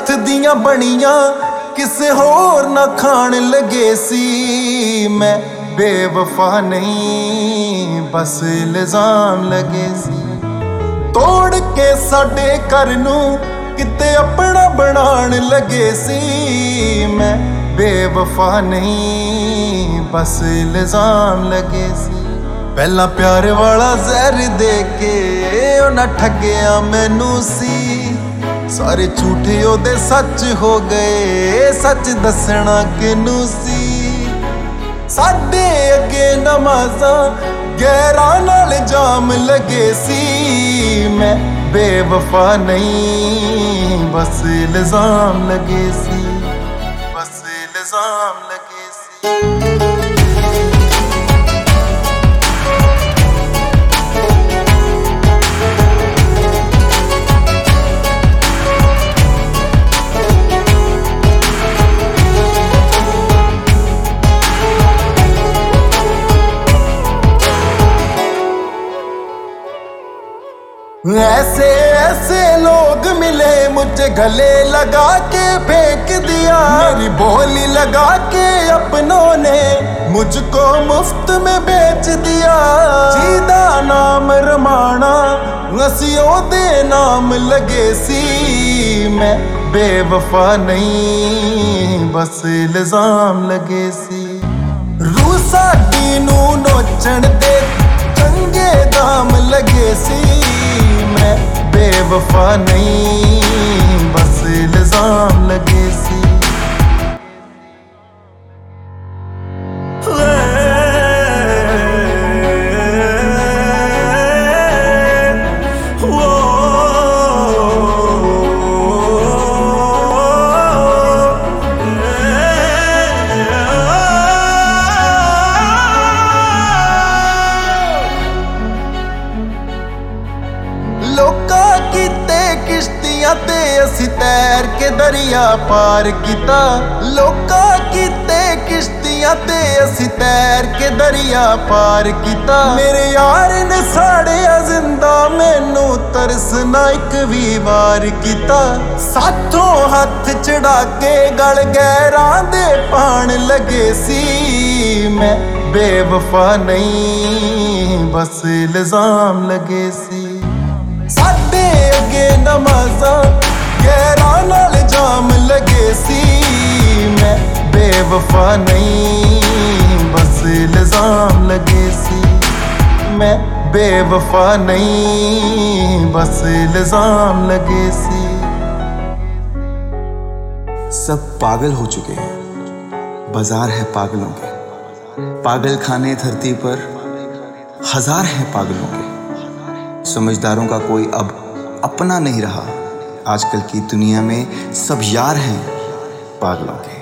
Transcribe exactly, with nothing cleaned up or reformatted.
ਹੱਥ ਦੀਆਂ ਬਣੀਆਂ ਕਿਸੇ ਹੋਰ ਨਾ ਖਾਣ ਲੱਗੇ ਸੀ। ਮੈਂ ਬੇਵਫਾ ਨਹੀਂ ਬਸ ਇਲਜ਼ਾਮ ਲੱਗੇ ਸੀ। ਤੋੜ ਕੇ ਸਾਡੇ ਘਰ ਨੂੰ ਕਿਤੇ ਆਪਣਾ ਬਣਾਉਣ ਲੱਗੇ ਸੀ। ਮੈਂ ਬੇਵਫਾ ਨਹੀਂ ਬਸ ਇਲਜ਼ਾਮ ਲੱਗੇ ਸੀ। ਪਹਿਲਾਂ ਪਿਆਰ ਵਾਲਾ ਜ਼ਹਿਰ ਦੇ ਕੇ ਉਹਨਾਂ ਠੱਗਿਆ ਮੈਨੂੰ ਸੀ। ਸਾਰੇ ਝੂਠੇ ਉਹਦੇ ਸੱਚ ਹੋ ਗਏ, ਸੱਚ ਦੱਸਣਾ ਕਿਹਨੂੰ ਸੀ। ਸਾਡੇ ਅੱਗੇ ਨਮਾਜ਼ਾਂ ਗੈਰਾਂ ਨਾਲ ਜਾਮ ਲੱਗੇ ਸੀ। ਮੈਂ ਬੇਵਫਾ ਨਹੀਂ ਬਸ ਇਲਜ਼ਾਮ ਲੱਗੇ ਸੀ, ਬਸ ਇਲਜ਼ਾਮ ਲੱਗੇ ਸੀ। ऐसे ऐसे लोग मिले मुझे गले लगा के फेंक दिया। मेरी बोली लगा के अपनों ने मुझको मुफ्त में बेच दिया। जीदा नाम रमाना नसियों दे नाम लगे सी। मैं बेवफा नहीं बस इल्जाम लगे सी। रूह साडी नू नोचण दे चंगे दाम लगे सी। मैं बेवफा नहीं बस इल्जाम लगे सी। ਲੋਕਾਂ ਕੀਤੇ ਕਿਸ਼ਤੀਆਂ ਤੇ ਅਸੀਂ ਤੈਰ ਕੇ ਦਰਿਆ ਪਾਰ ਕੀਤਾ। ਲੋਕਾਂ ਕੀਤੇ ਕਿਸ਼ਤੀਆਂ ਤੇ ਅਸੀਂ ਤੈਰ ਕੇ ਦਰਿਆ ਪਾਰ ਕੀਤਾ। ਮੇਰੇ ਯਾਰ ਨੇ ਸਾੜਿਆ ਜ਼ਿੰਦਾ ਮੈਨੂੰ ਤਰਸ ਨਾ ਇੱਕ ਵੀ ਵਾਰ ਕੀਤਾ। ਸਾਥੋਂ ਹੱਥ ਚੜਾ ਕੇ ਗਲ ਗੈਰਾਂ ਦੇ ਪਾਣ ਲੱਗੇ ਸੀ। ਮੈਂ ਬੇਵਫਾ ਨਹੀਂ ਬਸ ਇਲਜ਼ਾਮ ਲੱਗੇ ਸੀ। ਸਾਡੇ ਅੱਗੇ ਨਮਾਜ਼ਾਂ ਗੈਰਾਂ ਨਾਲ ਜਾਮ ਲੱਗੇ ਸੀ। ਮੈਂ ਬੇਵਫਾ ਨਹੀਂ ਬਸ ਇਲਜ਼ਾਮ ਲੱਗੇ ਸੀ। ਮੈਂ ਬੇਵਫਾ ਨਹੀਂ ਬਸ इल्जाम लगे सी। सब पागल हो चुके हैं, बाजार है पागलों के। पागल खाने धरती पर हजार हैं पागलों के। समझदारों का कोई अब अपना नहीं रहा। आजकल की दुनिया में सब यार हैं पागलों के।